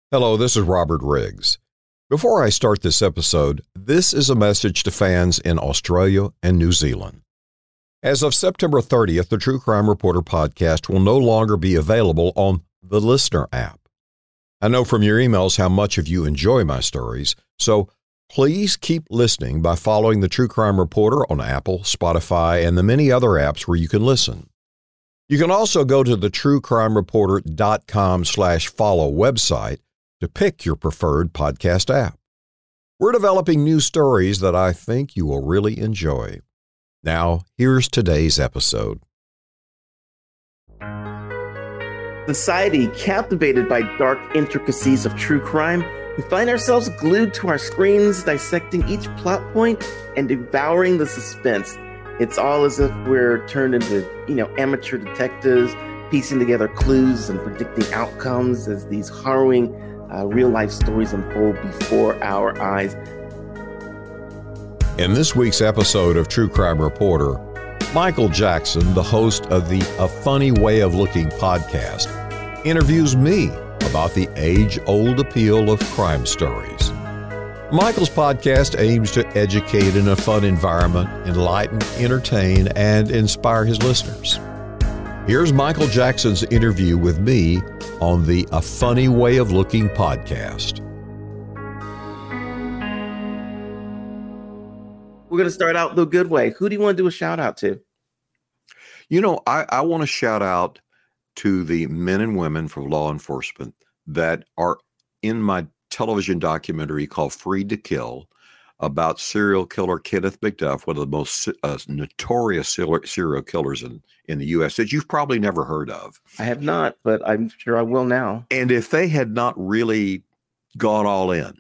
Hello, this is Robert Riggs. Before I start this episode, this is a message to fans in Australia and New Zealand. As of September 30th, the True Crime Reporter podcast will no longer be available on the Listener app. I know from your emails how much of you enjoy my stories, so please keep listening by following the True Crime Reporter on Apple, Spotify, and the many other apps where you can listen. You can also go to the truecrimereporter.com/follow website to pick your preferred podcast app. We're developing new stories that I think you will really enjoy. Now, here's today's episode. Society, captivated by dark intricacies of true crime, we find ourselves glued to our screens, dissecting each plot point and devouring the suspense. It's all as if we're turned into, amateur detectives, piecing together clues and predicting outcomes as these harrowing real-life stories unfold before our eyes. In this week's episode of True Crime Reporter, Michael Jackson, the host of the A Funny Way of Looking podcast, interviews me about the age-old appeal of crime stories. Michael's podcast aims to educate in a fun environment, enlighten, entertain, and inspire his listeners. Here's Michael Jackson's interview with me on the A Funny Way of Looking podcast. We're going to start out the good way. Who do you want to do a shout out to? I want to shout out to the men and women from law enforcement that are in my television documentary called Freed to Kill about serial killer Kenneth McDuff, one of the most notorious serial killers in the U.S. that you've probably never heard of. I have not, but I'm sure I will now. And if they had not really gone all in,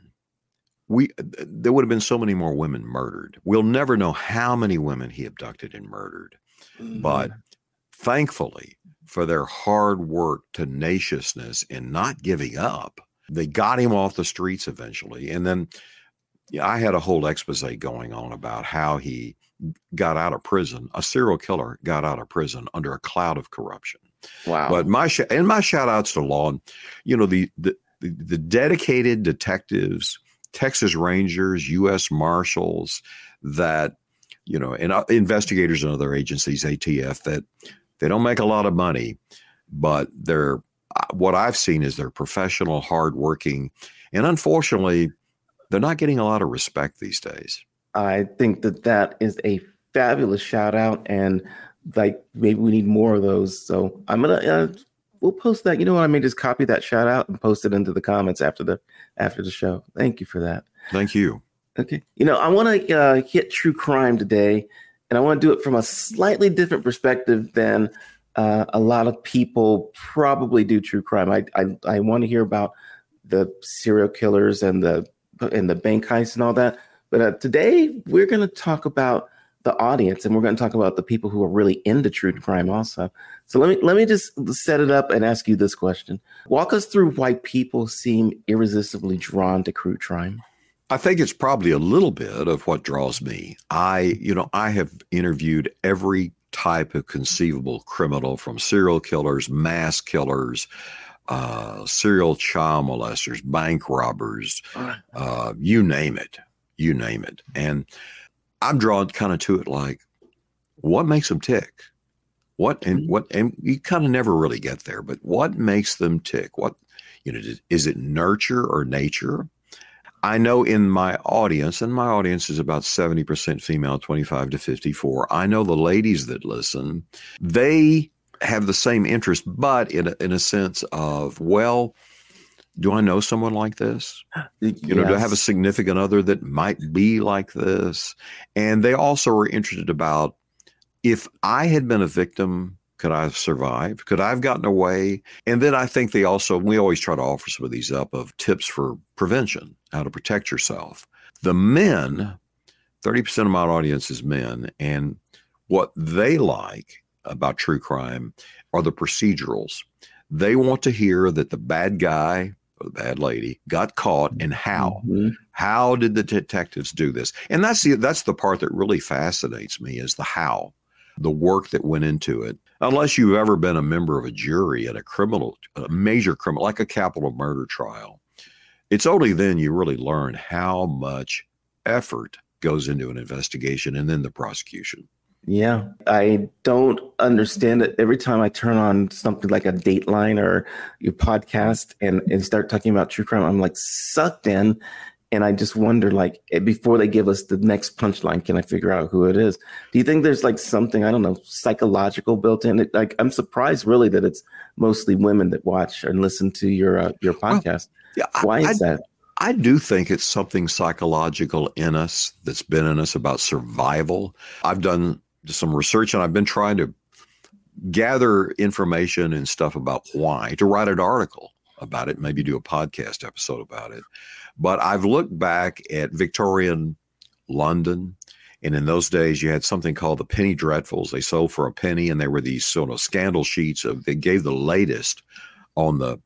there would have been so many more women murdered. We'll never know how many women he abducted and murdered. But thankfully, for their hard work, tenaciousness, and not giving up, they got him off the streets eventually. And then I had a whole expose going on about how he got out of prison. A serial killer got out of prison under a cloud of corruption. Wow. But my shout outs to law, the dedicated detectives, Texas Rangers, U.S. Marshals, that, and investigators and other agencies, ATF, that they don't make a lot of money, but what I've seen is they're professional, hardworking, and unfortunately, they're not getting a lot of respect these days. I think that is a fabulous shout out, and maybe we need more of those. So I'm gonna we'll post that. You know what? I may just copy that shout out and post it into the comments after the show. Thank you for that. Thank you. Okay. I want to hit true crime today, and I want to do it from a slightly different perspective than a lot of people probably do true crime. I want to hear about the serial killers and the bank heists and all that. But today we're going to talk about the audience, and we're going to talk about the people who are really into true crime also. So let me just set it up and ask you this question. Walk us through why people seem irresistibly drawn to true crime. I think it's probably a little bit of what draws me. I have interviewed every type of conceivable criminal, from serial killers, mass killers, serial child molesters, bank robbers, you name it. And I'm drawn kind of to it like, what makes them tick? And you kind of never really get there, but what makes them tick? Is it nurture or nature? I know in my audience, and my audience is about 70% female, 25 to 54. I know the ladies that listen, they have the same interest, but in a sense of, well, do I know someone like this? Yes. Do I have a significant other that might be like this? And they also are interested about, if I had been a victim, could I have survived? Could I have gotten away? And then I think we always try to offer some of these up of tips for prevention, how to protect yourself. The men, 30% of my audience is men, and what they like about true crime are the procedurals. They want to hear that the bad guy or the bad lady got caught, and how. Mm-hmm. How did the detectives do this? And that's the part that really fascinates me, is the how, the work that went into it. Unless you've ever been a member of a jury at a major criminal, like a capital murder trial, it's only then you really learn how much effort goes into an investigation and then the prosecution. Yeah, I don't understand it. Every time I turn on something like a Dateline or your podcast and start talking about true crime, I'm like sucked in. And I just wonder, like, before they give us the next punchline, can I figure out who it is? Do you think there's like something, I don't know, psychological built in it? Like, I'm surprised really that it's mostly women that watch and listen to your podcast. Well, yeah, Why is that? I do think it's something psychological in us that's been in us about survival. I've done some research and I've been trying to gather information and stuff about why, to write an article about it, maybe do a podcast episode about it. But I've looked back at Victorian London, and in those days you had something called the penny dreadfuls. They sold for a penny, and they were these sort of scandal sheets they gave the latest on the,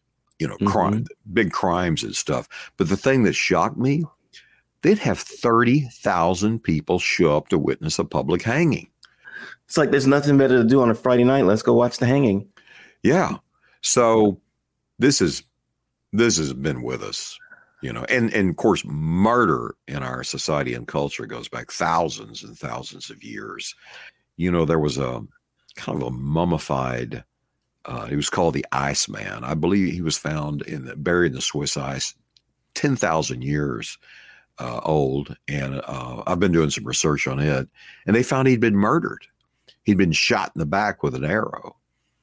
crime, big crimes and stuff. But the thing that shocked me, they'd have 30,000 people show up to witness a public hanging. It's like there's nothing better to do on a Friday night. Let's go watch the hanging. Yeah. So this has been with us, and of course, murder in our society and culture goes back thousands and thousands of years. There was a kind of a mummified, he was called the Iceman. I believe he was found buried in the Swiss ice, 10,000 years old. And I've been doing some research on it, and they found he'd been murdered. He'd been shot in the back with an arrow.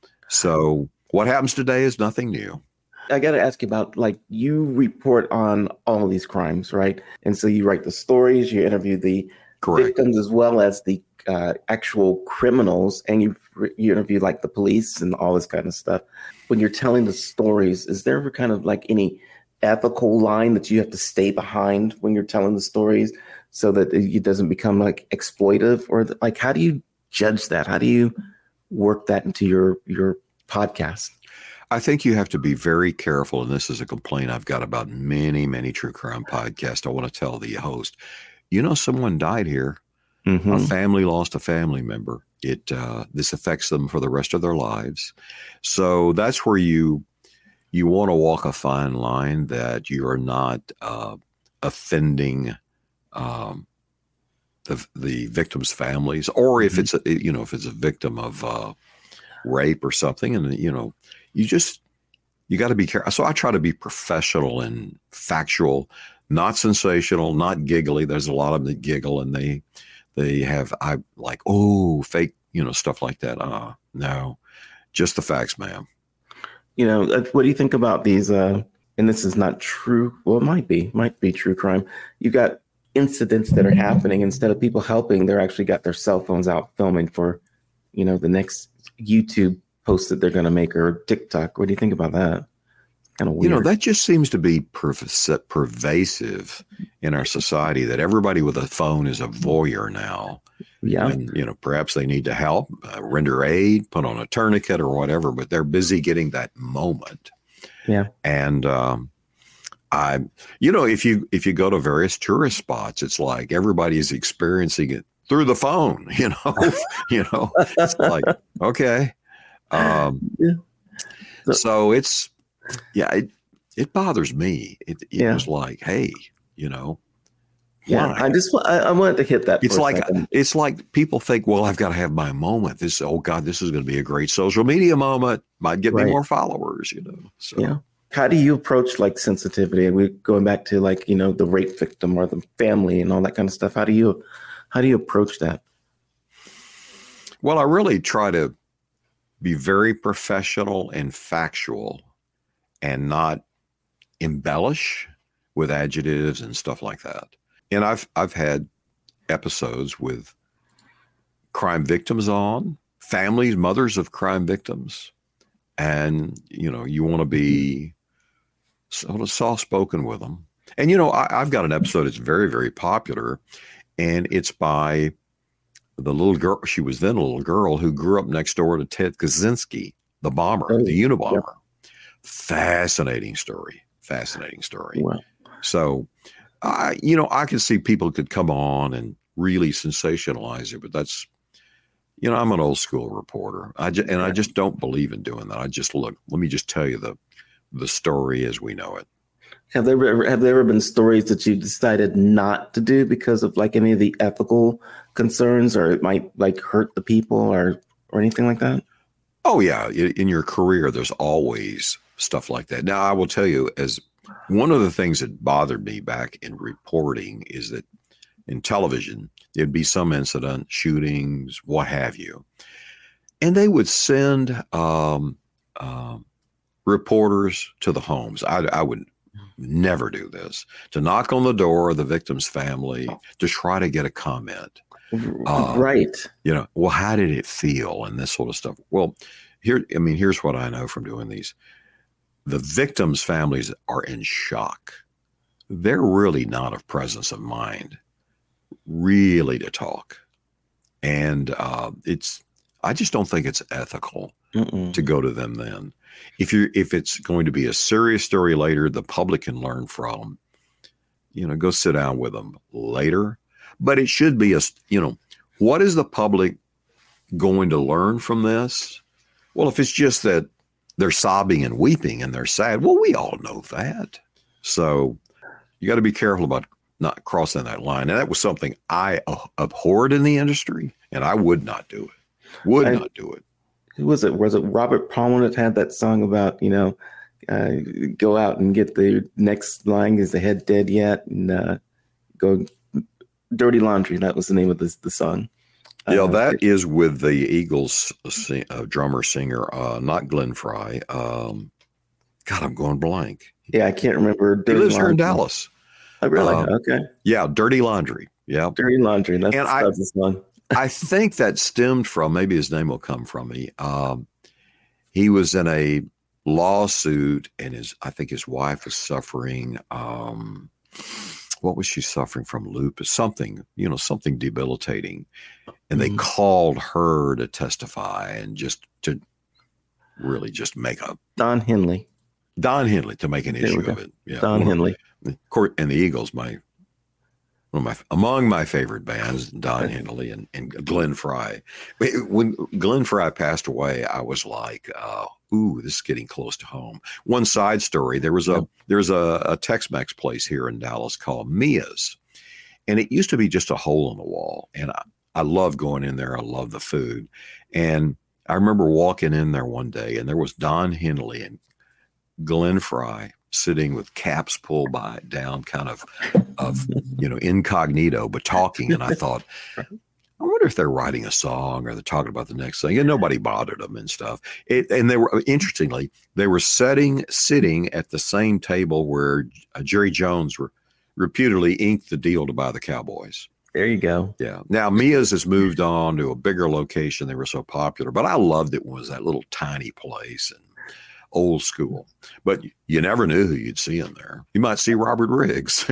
So what happens today is nothing new. I got to ask you about, like, you report on all of these crimes, right? And so you write the stories, you interview the victims as well as the actual criminals, and you interview like the police and all this kind of stuff. When you're telling the stories, is there ever kind of like any ethical line that you have to stay behind when you're telling the stories so that it doesn't become like exploitive? Or like, how do you judge that? How do you work that into your podcast? I think you have to be very careful, and this is a complaint I've got about many, many true crime podcasts. I want to tell the host, someone died here. A family lost a family member. This affects them for the rest of their lives. So that's where you want to walk a fine line that you are not offending the victims' families, or if it's a victim of rape or something, and you got to be careful. So I try to be professional and factual, not sensational, not giggly. There's a lot of them that giggle, and they have fake stuff like that. No, just the facts, ma'am. What do you think about these? And this is not true. Well, it might be true crime. You got incidents that are happening. Instead of people helping, they're actually got their cell phones out filming for, the next YouTube post that they're going to make, or TikTok. What do you think about that? Kind of weird. That just seems to be pervasive in our society, that everybody with a phone is a voyeur now. Yeah. And, perhaps they need to help, render aid, put on a tourniquet or whatever, but they're busy getting that moment. Yeah. And, if you go to various tourist spots, it's like everybody is experiencing it through the phone, it's like, okay. So it's, it bothers me. It was like, hey, yeah, I wanted to hit that. It's like people think, well, I've got to have my moment. This is going to be a great social media moment. Might get me more followers, So yeah. How do you approach like sensitivity? And we're going back to like, the rape victim or the family and all that kind of stuff. How do you approach that? Well, I really try to be very professional and factual, and not embellish with adjectives and stuff like that. And I've had episodes with crime victims on, families, mothers of crime victims, and you want to be sort of soft-spoken with them. And I've got an episode that's very, very popular, and it's by the little girl. She was then a little girl who grew up next door to Ted Kaczynski, the bomber, the Unabomber. Yeah. Fascinating story. Wow. So, I can see people could come on and really sensationalize it, but that's, I'm an old school reporter. I just don't believe in doing that. Let me just tell you the story as we know it. Have there ever been stories that you decided not to do because of like any of the ethical concerns, or it might like hurt the people or anything like that? Oh yeah, in your career, there's always stuff like that. Now, I will tell you, as one of the things that bothered me back in reporting is that in television, there'd be some incident, shootings, what have you, and they would send reporters to the homes. I would never do this, to knock on the door of the victim's family to try to get a comment. Right. Well, how did it feel and this sort of stuff? Well, here's what I know from doing these. The victims' families are in shock. They're really not of presence of mind, really, to talk. And I just don't think it's ethical to go to them then. If it's going to be a serious story later, the public can learn from, go sit down with them later. But it should be what is the public going to learn from this? Well, if it's just that they're sobbing and weeping and they're sad, well, we all know that. So you got to be careful about not crossing that line. And that was something I abhorred in the industry, and I would not do it. Not do it. Who was it? Was it Robert Palmer that had that song about, go out and get the next line, is the head dead yet? And go Dirty Laundry. That was the name of the song. Yeah, that is with the Eagles drummer singer, not Glenn Frey. God, I'm going blank. Yeah, I can't remember. He lives here in Dallas. Oh, really? Okay. Yeah, Dirty Laundry. Yeah, Dirty Laundry. That's the song. I think that stemmed from, maybe his name will come from me. He was in a lawsuit, and I think his wife was suffering. What was she suffering from? Lupus, something debilitating. And they called her to testify and just to really just make Don Henley to make an issue of it. Yeah. Don Henley. And the Eagles, among my favorite bands, Don Henley and Glenn Frey. When Glenn Frey passed away, I was like, ooh, this is getting close to home. One side story, there's a Tex-Mex place here in Dallas called Mia's. And it used to be just a hole in the wall. And I love going in there. I love the food. And I remember walking in there one day, and there was Don Henley and Glenn Frey sitting with caps pulled down, kind of incognito, but talking. And I thought, I wonder if they're writing a song or they're talking about the next thing. And nobody bothered them and stuff. And they were, interestingly, sitting at the same table where Jerry Jones reputedly inked the deal to buy the Cowboys. There you go. Yeah. Now, Mia's has moved on to a bigger location. They were so popular, but I loved it when it was that little tiny place and old school. But you never knew who you'd see in there. You might see Robert Riggs.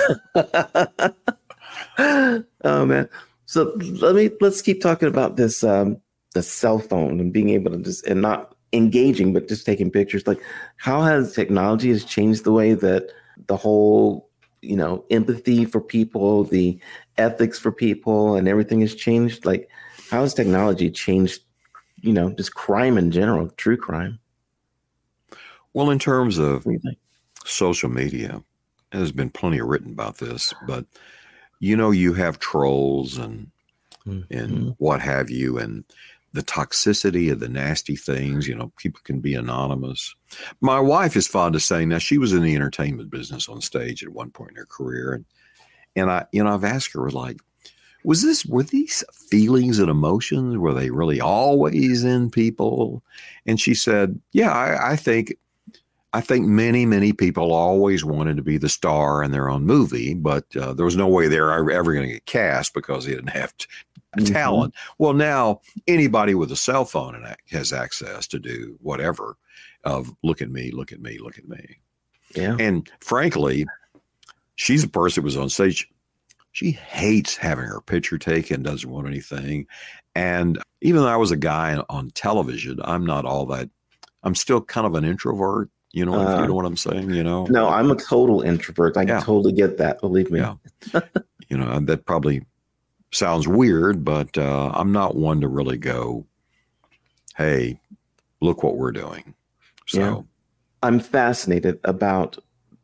Oh, man. So let's keep talking about this, the cell phone and being able to and not engaging, but just taking pictures. Like, how has technology has changed the way that the whole, empathy for people, the ethics for people, and everything has changed? Like, how has technology changed, just crime in general, true crime? Well, in terms of social media, there's been plenty written about this, but you have trolls and what have you, and the toxicity of the nasty things. People can be anonymous. My wife is fond of saying, now, she was in the entertainment business on stage at one point in her career, and I've asked her, like, were these feelings and emotions, were they really always in people? And she said, yeah, I think many, many people always wanted to be the star in their own movie, but there was no way they were ever going to get cast because they didn't have talent. Well, now anybody with a cell phone has access to do whatever of look at me, look at me, look at me. Yeah. And frankly, she's a person who was on stage. She hates having her picture taken, doesn't want anything. And even though I was a guy on television, I'm still kind of an introvert. If you know what I'm saying, No, I'm a total introvert. I totally get that. Believe me. Yeah. That probably sounds weird, but I'm not one to really go, hey, look what we're doing. So I'm fascinated about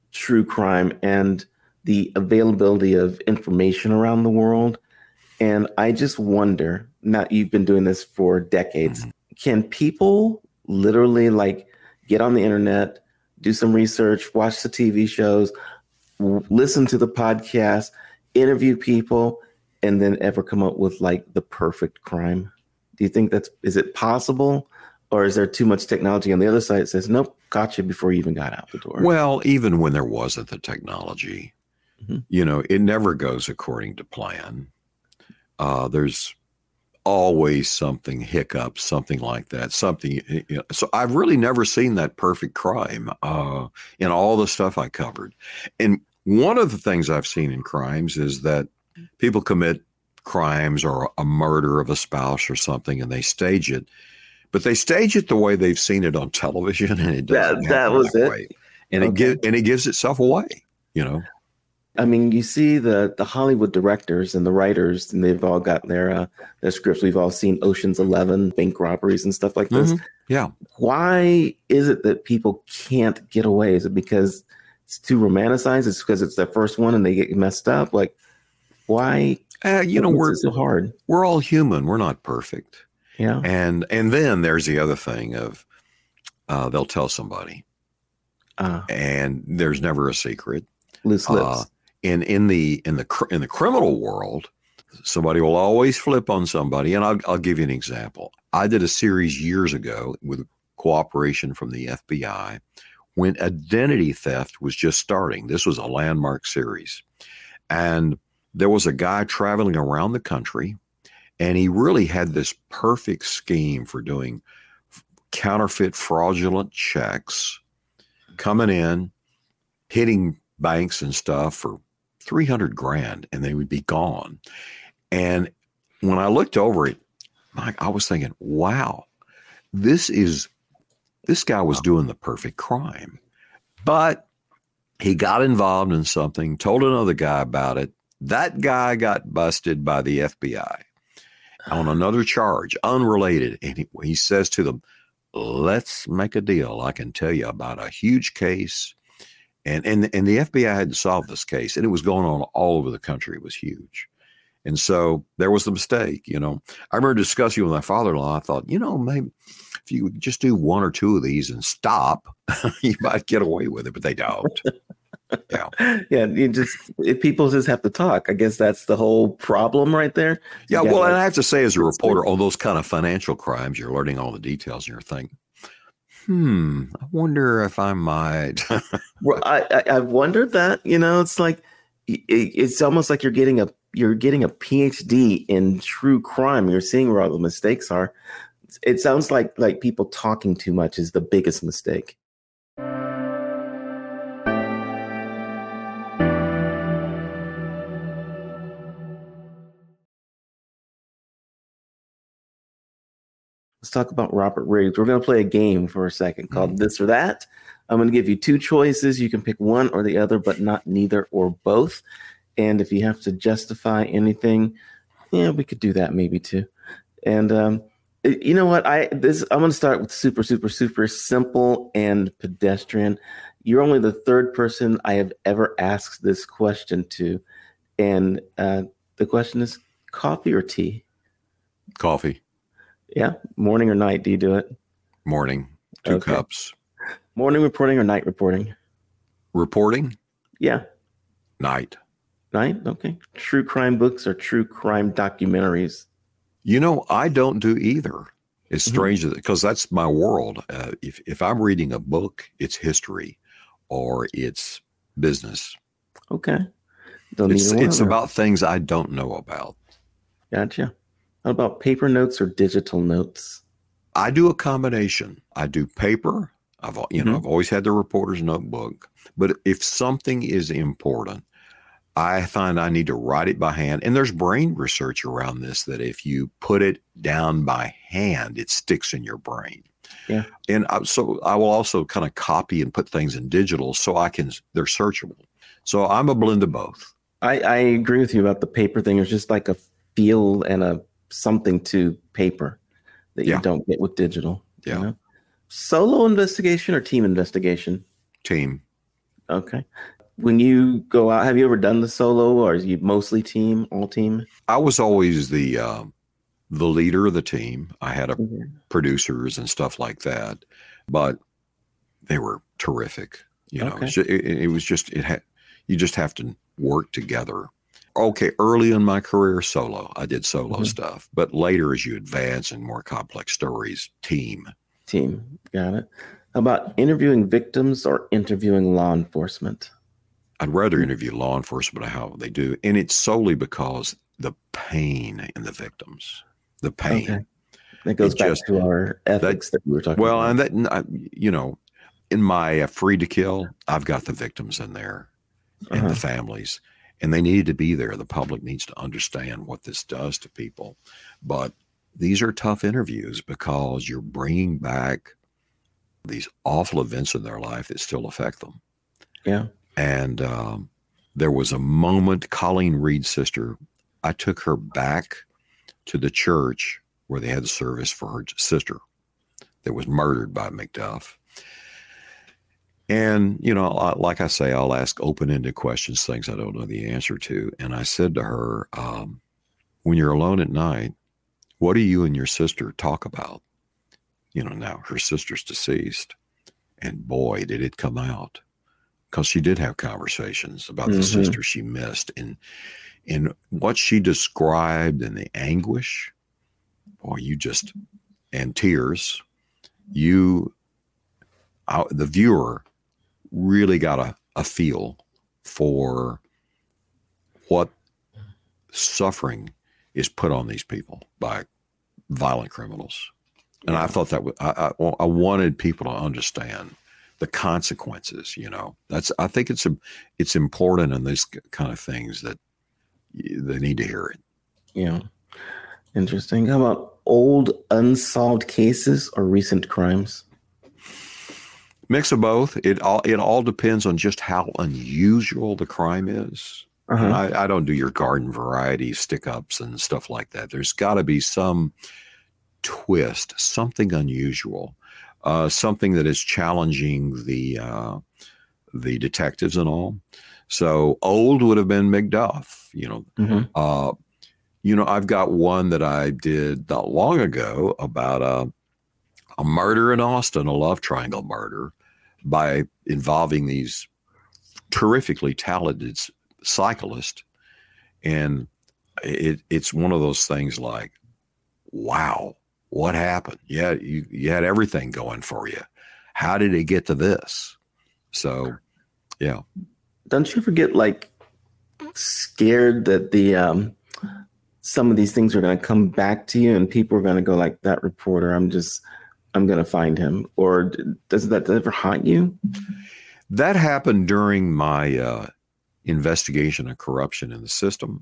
true crime and the availability of information around the world. And I just wonder, now you've been doing this for decades, can people literally like get on the internet, do some research, watch the TV shows, listen to the podcast, interview people, and then ever come up with like the perfect crime? Do you think is it possible? Or is there too much technology on the other side that says, nope, got you before you even got out the door? Well, even when there wasn't the technology, it never goes according to plan. There's always something, hiccup, something like that, something. So I've really never seen that perfect crime in all the stuff I covered. And one of the things I've seen in crimes is that people commit crimes or a murder of a spouse or something, and they stage it. But they stage it the way they've seen it on television, and it doesn't happen that way. And it gives itself away, I mean, you see the Hollywood directors and the writers, and they've all got their scripts. We've all seen Ocean's 11, bank robberies and stuff like this. Yeah. Why is it that people can't get away? Is it because it's too romanticized? It's because it's their first one and they get messed up? Like, why? We're so hard. We're all human. We're not perfect. Yeah. And then there's the other thing of they'll tell somebody, and there's never a secret. Loose lips. In the criminal world, somebody will always flip on somebody. And I'll give you an example. I did a series years ago with cooperation from the FBI when identity theft was just starting. This was a landmark series, and there was a guy traveling around the country. And he really had this perfect scheme for doing counterfeit, fraudulent checks, coming in, hitting banks and stuff for $300,000, and they would be gone. And when I looked over it, I was thinking, wow, this guy was doing the perfect crime. But he got involved in something, told another guy about it. That guy got busted by the FBI on another charge, unrelated. And he says to them, let's make a deal. I can tell you about a huge case. And the FBI had to solve this case, and it was going on all over the country. It was huge. And so there was the mistake, I remember discussing with my father-in-law. I thought, maybe if you would just do one or two of these and stop, you might get away with it, but they don't. Yeah. Yeah. If people just have to talk, I guess that's the whole problem right there. Yeah. Well, and I have to say, as a reporter on those kind of financial crimes, you're learning all the details and you're thinking, I wonder if I might. Well, I wondered that, it's like, it's almost like you're getting a PhD in true crime. You're seeing where all the mistakes are. It sounds like people talking too much is the biggest mistake. Let's talk about Robert Riggs. We're going to play a game for a second called This or That. I'm going to give you two choices. You can pick one or the other, but not neither or both. And if you have to justify anything, we could do that maybe too. And you know what? I'm going to start with super, super, super simple and pedestrian. You're only the third person I have ever asked this question to. And the question is, coffee or tea? Coffee. Yeah. Morning or night? Do you do it? Morning. Two cups. Morning reporting or night reporting? Reporting? Yeah. Night. Night? Okay. True crime books or true crime documentaries? I don't do either. It's strange because that's my world. If I'm reading a book, it's history or it's business. Okay. It's about things I don't know about. Gotcha. How about paper notes or digital notes? I do a combination. I do paper. I've always had the reporter's notebook. But if something is important, I find I need to write it by hand. And there's brain research around this that if you put it down by hand, it sticks in your brain. Yeah. And so I will also kind of copy and put things in digital so they're searchable. So I'm a blend of both. I agree with you about the paper thing. It's just like a feel and something to paper that you don't get with digital. Yeah. Solo investigation or team investigation? Team. Okay. When you go out, have you ever done the solo, or is you mostly team, all team? I was always the leader of the team. I had Mhm. producers and stuff like that, but they were terrific. You know, Okay. it was just you just have to work together. Okay, early in my career, solo. I did solo Mhm. stuff, but later, as you advance in more complex stories, team. Team. Got it. How about interviewing victims or interviewing law enforcement? I'd rather interview law enforcement on how they do, and it's solely because the pain in the victims, the Okay. pain. That goes It back just to our that ethics that we were talking well, about. and you know, in my Free to Kill, I've got the victims in there and the Uh-huh. families, and they need to be there. The public needs to understand what this does to people, but these are tough interviews because you're bringing back these awful events in their life that still affect them. Yeah. And there was a moment, Colleen Reed's sister, I took her back to the church where they had the service for her sister that was murdered by McDuff. And, you know, like I say, I'll ask open-ended questions, things I don't know the answer to. And I said to her, when you're alone at night, what do you and your sister talk about? You know, now her sister's deceased. And boy, did it come out. Because she did have conversations about the Mm-hmm. sister she missed. And what she described and the anguish, boy, and tears, the viewer really got a feel for what suffering is put on these people by violent criminals. And Yeah. I thought that I wanted people to understand the consequences. You know, I think it's important in these kind of things that they need to hear it. Yeah. Interesting. How about old unsolved cases or recent crimes? Mix of both. It all depends on just how unusual the crime is. And Uh-huh. I don't do your garden variety stick ups and stuff like that. There's got to be some twist, something unusual, something that is challenging the detectives and all. So old would have been McDuff. Mm-hmm. I've got one that I did not long ago about a murder in Austin, a love triangle murder, by involving these terrifically talented cyclists. And it's one of those things like, wow, what happened? Yeah, you had everything going for you. How did it get to this? So, yeah. Don't you forget, like, scared that the some of these things are going to come back to you and people are going to go like, that reporter, I'm going to find him? Or does that ever haunt you? That happened during my investigation of corruption in the system.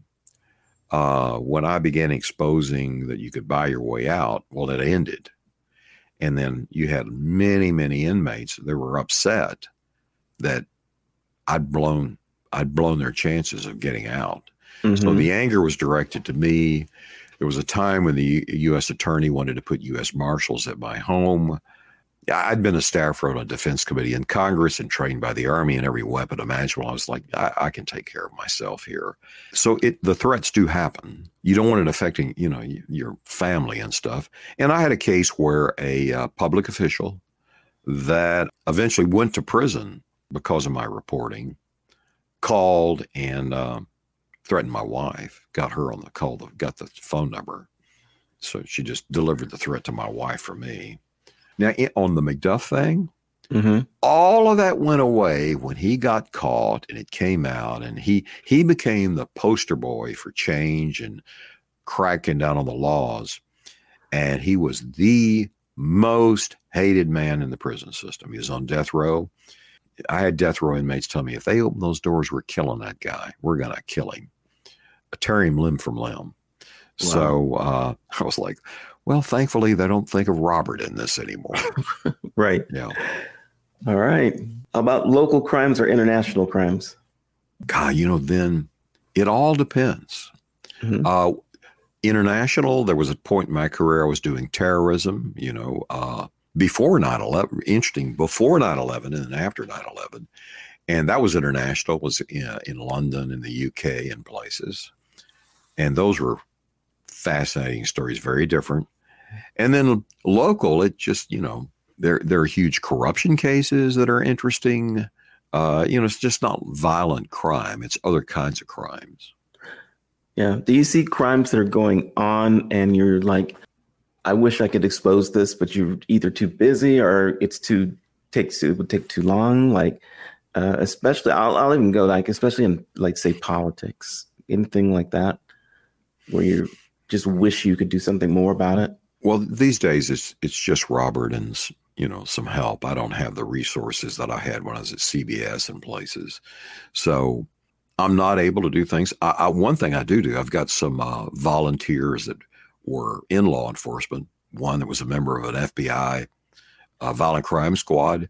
When I began exposing that you could buy your way out, well, it ended. And then you had many, many inmates that were upset that I'd blown their chances of getting out. Mm-hmm. So the anger was directed to me. There was a time when the U.S. attorney wanted to put U.S. Marshals at my home. I'd been a staffer on a defense committee in Congress and trained by the Army in every weapon imaginable. I was like, I can take care of myself here. So the threats do happen. You don't want it affecting, your family and stuff. And I had a case where a public official that eventually went to prison because of my reporting called and threatened my wife, got her on the call, got the phone number. So she just delivered the threat to my wife for me. Now, on the McDuff thing, Mm-hmm. all of that went away when he got caught and it came out, and he became the poster boy for change and cracking down on the laws. And he was the most hated man in the prison system. He was on death row. I had death row inmates tell me, if they open those doors, we're killing that guy. We're going to kill him. Tear him limb from limb. Wow. So I was like, well, thankfully, they don't think of Robert in this anymore. Right. Yeah. All right. How about local crimes or international crimes? God, then it all depends. Mm-hmm. International, there was a point in my career I was doing terrorism, before 9/11, interesting, before 9/11 and then after 9/11. And that was international, was in London, in the UK, and places. And those were fascinating stories, very different. And then local, it just, there are huge corruption cases that are interesting. It's just not violent crime. It's other kinds of crimes. Yeah. Do you see crimes that are going on and you're like, I wish I could expose this, but you're either too busy or it would take too long. Like, especially, I'll even go like, especially in like, say, politics, anything like that, where you just wish you could do something more about it. Well, these days it's just Robert and, some help. I don't have the resources that I had when I was at CBS and places. So I'm not able to do things. One thing I do, I've got some volunteers that were in law enforcement. One that was a member of an FBI violent crime squad.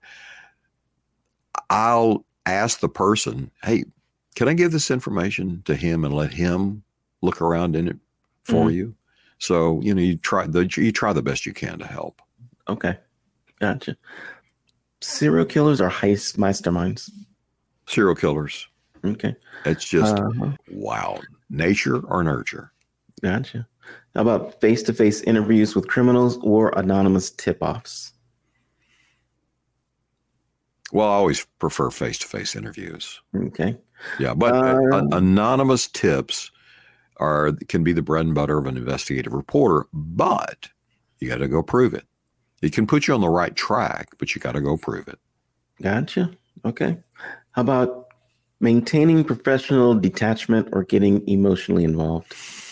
I'll ask the person, hey, can I give this information to him and let him look around in it for you? So, you try the best you can to help. Okay. Gotcha. Serial killers are heist masterminds. Serial killers. Okay. It's just, wow. Nature or nurture. Gotcha. How about face-to-face interviews with criminals or anonymous tip-offs? Well, I always prefer face-to-face interviews. Okay. Yeah, but anonymous tips can be the bread and butter of an investigative reporter, but you got to go prove it. It can put you on the right track, but you got to go prove it. Gotcha. Okay. How about maintaining professional detachment or getting emotionally involved?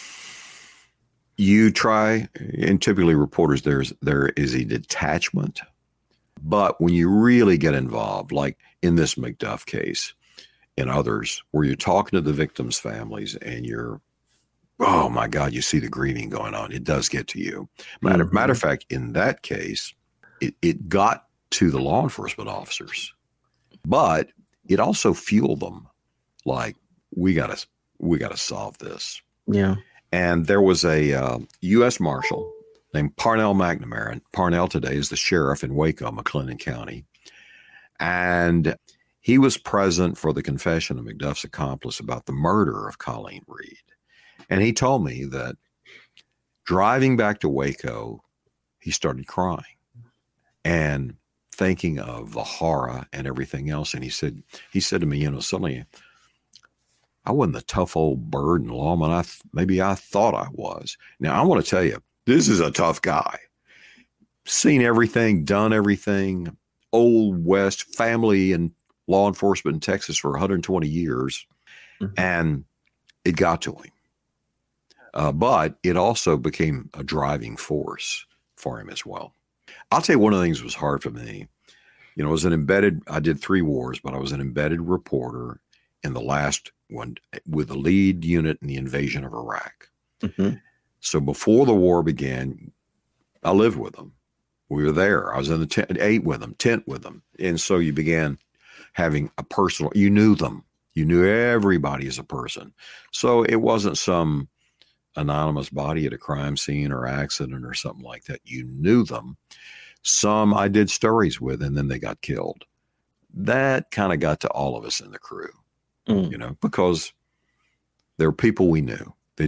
You try, and typically reporters, there is a detachment. But when you really get involved, like in this McDuff case, and others, where you're talking to the victims' families and oh my God, you see the grieving going on. It does get to you. Matter of fact, in that case, it got to the law enforcement officers, but it also fueled them. Like, we gotta solve this. Yeah. And there was a U.S. Marshal named Parnell McNamara. And Parnell today is the sheriff in Waco, McLennan County. And he was present for the confession of McDuff's accomplice about the murder of Colleen Reed. And he told me that driving back to Waco, he started crying and thinking of the horror and everything else. And he said to me, suddenly I wasn't the tough old bird and lawman maybe I thought I was. Now, I want to tell you, this is a tough guy. Seen everything, done everything, Old West family and law enforcement in Texas for 120 years. And it got to him. But it also became a driving force for him as well. I'll tell you, one of the things that was hard for me, I did 3 wars, but I was an embedded reporter in the last one with the lead unit in the invasion of Iraq. So before the war began, I lived with them. We were there. I was in the tent, ate with them, tent with them. And so you began having you knew them. You knew everybody as a person. So it wasn't some anonymous body at a crime scene or accident or something like that. You knew them. Some I did stories with, and then they got killed. That kind of got to all of us in the crew, because there were people we knew.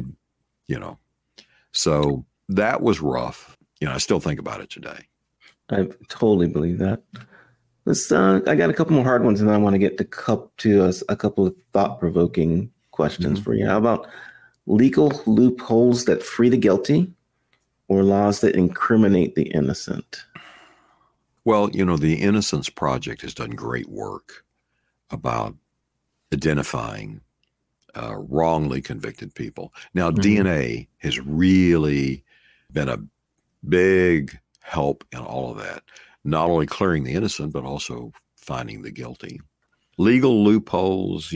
So that was rough. I still think about it today. I totally believe that. I got a couple more hard ones, and then I want to get to a couple of thought-provoking questions for you. How about legal loopholes that free the guilty or laws that incriminate the innocent? Well, the Innocence Project has done great work about identifying wrongly convicted people. Now, DNA has really been a big help in all of that, not only clearing the innocent, but also finding the guilty. Legal loopholes,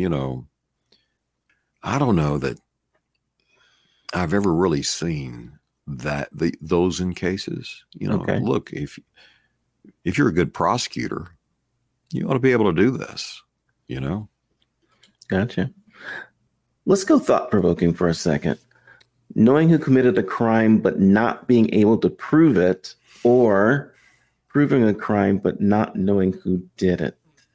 I don't know that I've ever really seen those in cases. Look, if you're a good prosecutor, you ought to be able to do this, Gotcha. Let's go thought-provoking for a second. Knowing who committed a crime but not being able to prove it, or proving a crime but not knowing who did it.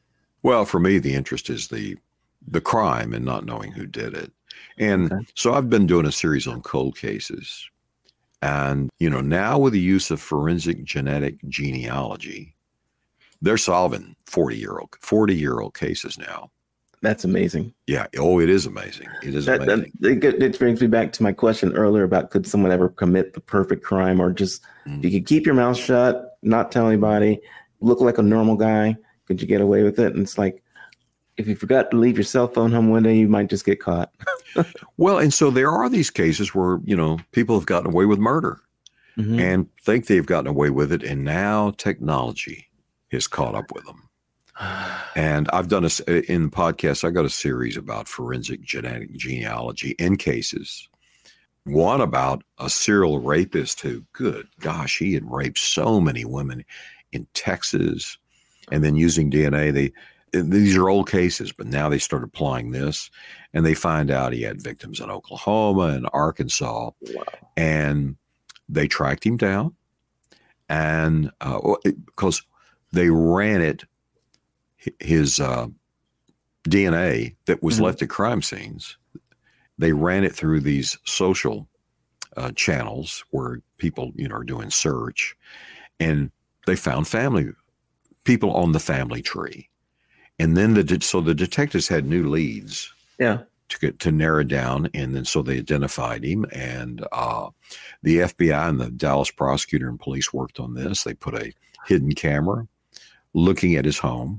Well, for me, the interest is the crime and not knowing who did it. And so I've been doing a series on cold cases. And, now with the use of forensic genetic genealogy, they're solving 40-year-old cases now. That's amazing. Yeah. Oh, it is amazing. It is amazing. It brings me back to my question earlier about could someone ever commit the perfect crime, or just if you could keep your mouth shut, not tell anybody, look like a normal guy, could you get away with it? And it's like, if you forgot to leave your cell phone home one day, you might just get caught. Well, and so there are these cases where, people have gotten away with murder and think they've gotten away with it. And now technology has caught up with them. And I've done in podcasts, I got a series about forensic genetic genealogy in cases. One about a serial rapist who, good gosh, he had raped so many women in Texas, and then using DNA. These are old cases, but now they start applying this, and they find out he had victims in Oklahoma and Arkansas. Wow. And they tracked him down, and because they ran his DNA that was left at crime scenes, they ran it through these social channels where people, are doing search, and they found people on the family tree. And then so the detectives had new leads to narrow down. And then so they identified him, and the FBI and the Dallas prosecutor and police worked on this. They put a hidden camera looking at his home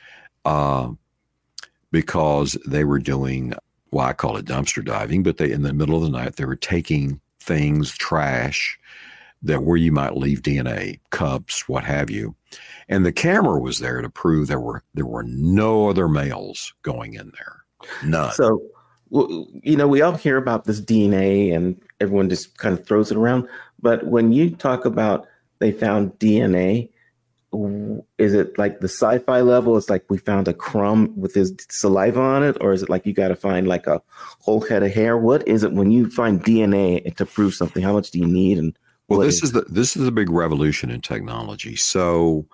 because they were doing, I call it dumpster diving, but in the middle of the night, they were taking things, trash, where you might leave DNA, cups, what have you. And the camera was there to prove there were no other males going in there. None. So, we all hear about this DNA and everyone just kind of throws it around. But when you talk about they found DNA, is it like the sci-fi level? It's like we found a crumb with his saliva on it, or is it like you got to find like a whole head of hair? What is it when you find DNA to prove something? How much do you need? And well, this is the big revolution in technology. So,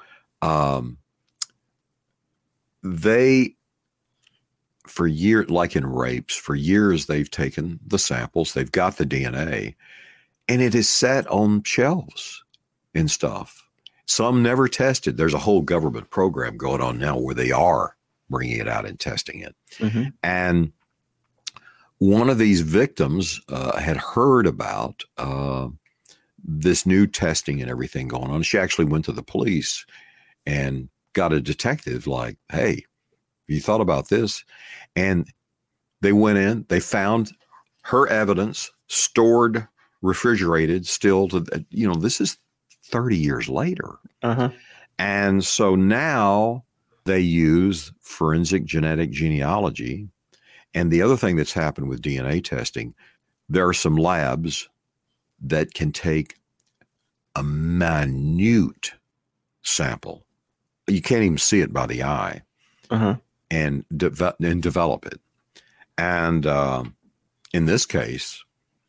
they, for years, like in rapes, for years they've taken the samples, they've got the DNA, and it is set on shelves and stuff. Some never tested. There's a whole government program going on now where they are bringing it out and testing it. And one of these victims had heard about this new testing and everything going on. She actually went to the police and got a detective like, hey, you thought about this? And they went in, they found her evidence stored, refrigerated, still to, this is 30 years later. And so now they use forensic genetic genealogy. And the other thing that's happened with DNA testing, there are some labs that can take a minute sample. You can't even see it by the eye, and develop it. And in this case,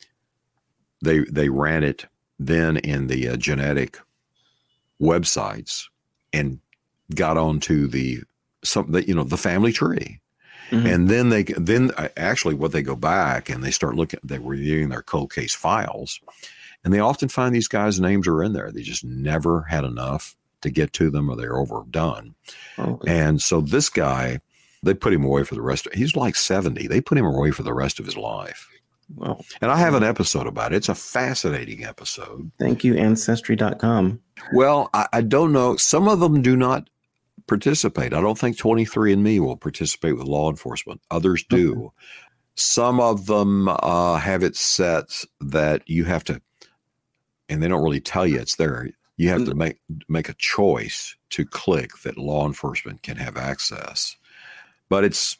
they ran it then in the genetic websites and got onto the family tree. And then actually what they go back and they start they're reviewing their cold case files, and they often find these guys' names are in there. They just never had enough to get to them, or they're overdone. And so this guy, they put him away for the rest he's like 70. They put him away for the rest of his life. Wow. And I have an episode about it. It's a fascinating episode. Thank you, Ancestry.com. Well, I don't know. Some of them do not participate. I don't think 23andMe will participate with law enforcement. Others do. Some of them have it set that you have to, and they don't really tell you it's there. You have to make a choice to click that law enforcement can have access. But it's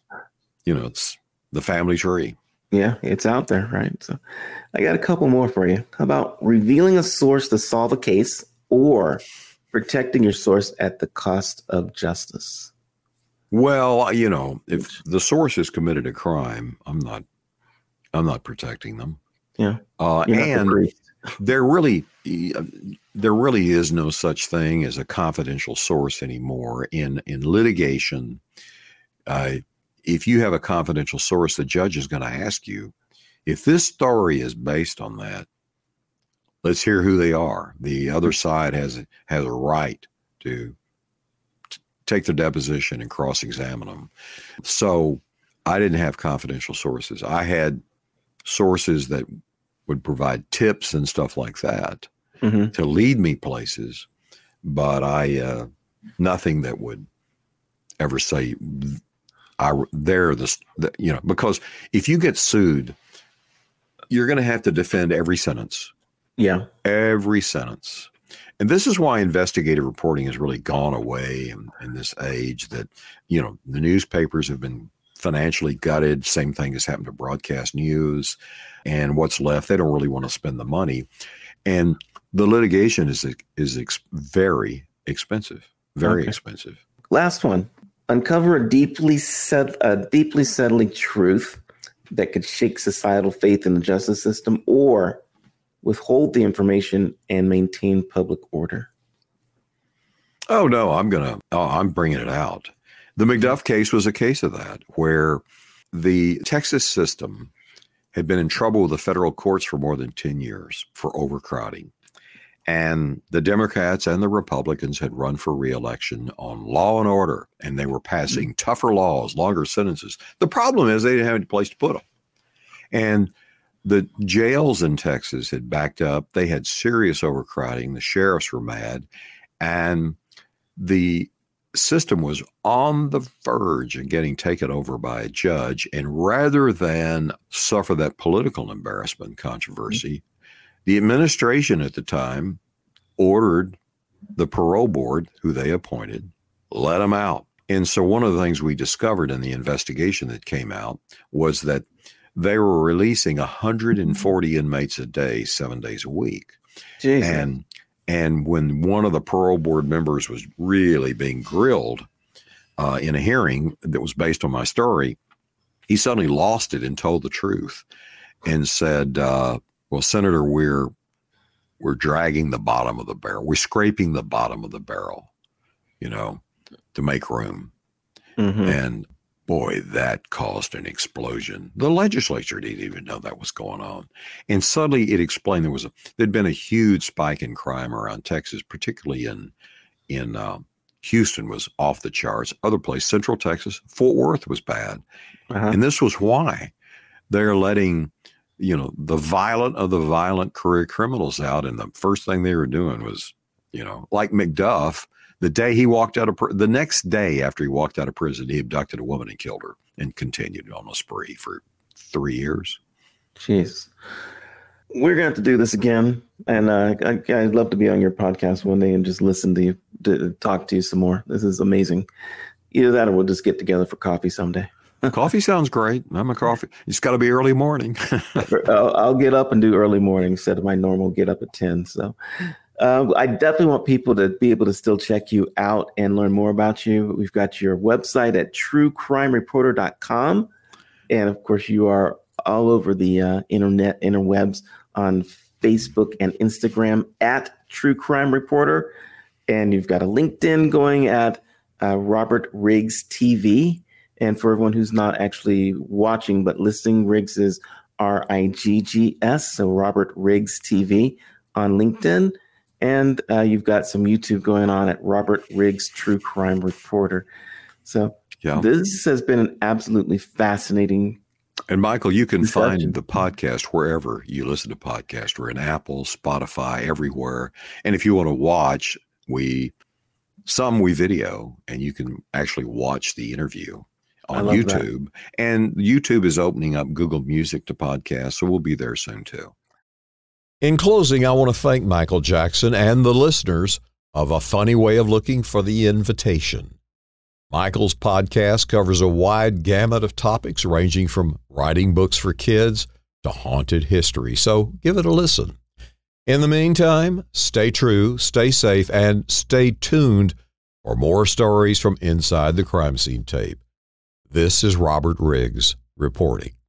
the family tree. Yeah, it's out there, right? So I got a couple more for you. How about revealing a source to solve a case, or protecting your source at the cost of justice? Well, if the source has committed a crime, I'm not protecting them. Yeah. And there really is no such thing as a confidential source anymore in litigation. If you have a confidential source, the judge is going to ask you, if this story is based on that, let's hear who they are. The other side has a right to take their deposition and cross-examine them. So I didn't have confidential sources. I had sources that would provide tips and stuff like that to lead me places, but nothing that would ever say because if you get sued, you're going to have to defend every sentence. Yeah. Every sentence. And this is why investigative reporting has really gone away in this age that, the newspapers have been financially gutted. Same thing has happened to broadcast news. And what's left, they don't really want to spend the money. And the litigation is very expensive, very expensive. Last one. Uncover a deeply settling truth that could shake societal faith in the justice system, or withhold the information and maintain public order. Oh, no, I'm bringing it out. The McDuff case was a case of that, where the Texas system had been in trouble with the federal courts for more than 10 years for overcrowding. And the Democrats and the Republicans had run for re-election on law and order, and they were passing tougher laws, longer sentences. The problem is they didn't have any place to put them. And the jails in Texas had backed up. They had serious overcrowding. The sheriffs were mad. And the system was on the verge of getting taken over by a judge. And rather than suffer that political embarrassment controversy, the administration at the time ordered the parole board, who they appointed, let them out. And so one of the things we discovered in the investigation that came out was that they were releasing 140 inmates a day, 7 days a week. Jesus. And when one of the parole board members was really being grilled in a hearing that was based on my story, he suddenly lost it and told the truth and said, well, Senator, we're dragging the bottom of the barrel. We're scraping the bottom of the barrel, to make room. And boy, that caused an explosion. The legislature didn't even know that was going on. And suddenly it explained there'd been a huge spike in crime around Texas, particularly in Houston was off the charts. Other places, Central Texas, Fort Worth was bad. And this was why they're letting the violent of the violent career criminals out. And the first thing they were doing was, like McDuff, the next day after he walked out of prison, he abducted a woman and killed her and continued on a spree for 3 years. Jeez. We're going to have to do this again. And I'd love to be on your podcast one day and just listen to you, to talk to you some more. This is amazing. Either that or we'll just get together for coffee someday. Coffee sounds great. I'm a coffee. It's got to be early morning. I'll get up and do early morning instead of my normal get up at 10. So I definitely want people to be able to still check you out and learn more about you. We've got your website at truecrimereporter.com. And of course, you are all over the interwebs on Facebook and Instagram at True Crime Reporter. And you've got a LinkedIn going at Robert Riggs TV. And for everyone who's not actually watching but listening, Riggs is RIGGS, so Robert Riggs TV on LinkedIn. And you've got some YouTube going on at Robert Riggs True Crime Reporter. So This has been an absolutely fascinating. And Michael, you can find the podcast wherever you listen to podcasts. We're in Apple, Spotify, everywhere. And if you want to watch, we video, and you can actually watch the interview on YouTube. That. And YouTube is opening up Google Music to podcasts, so we'll be there soon too. In closing, I want to thank Michael Jackson and the listeners of A Funny Way of Looking for the Invitation. Michael's podcast covers a wide gamut of topics ranging from writing books for kids to haunted history, so give it a listen. In the meantime, stay true, stay safe, and stay tuned for more stories from inside the crime scene tape. This is Robert Riggs reporting.